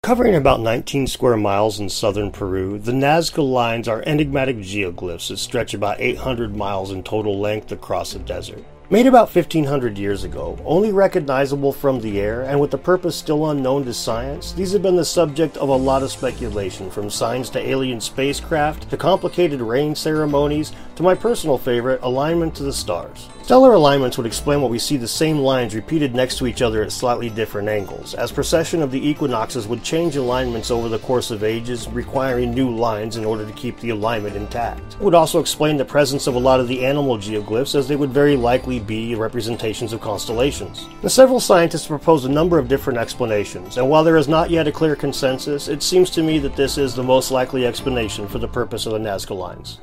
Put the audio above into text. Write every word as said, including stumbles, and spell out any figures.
Covering about nineteen square miles in southern Peru, the Nazca Lines are enigmatic geoglyphs that stretch about eight hundred miles in total length across the desert. Made about fifteen hundred years ago, only recognizable from the air and with a purpose still unknown to science, these have been the subject of a lot of speculation, from signs to alien spacecraft, to complicated rain ceremonies, to my personal favorite, alignment to the stars. Stellar alignments would explain why we see the same lines repeated next to each other at slightly different angles, as precession of the equinoxes would change alignments over the course of ages, requiring new lines in order to keep the alignment intact. It would also explain the presence of a lot of the animal geoglyphs, as they would very likely be representations of constellations. Now, several scientists propose a number of different explanations, and while there is not yet a clear consensus, it seems to me that this is the most likely explanation for the purpose of the Nazca Lines.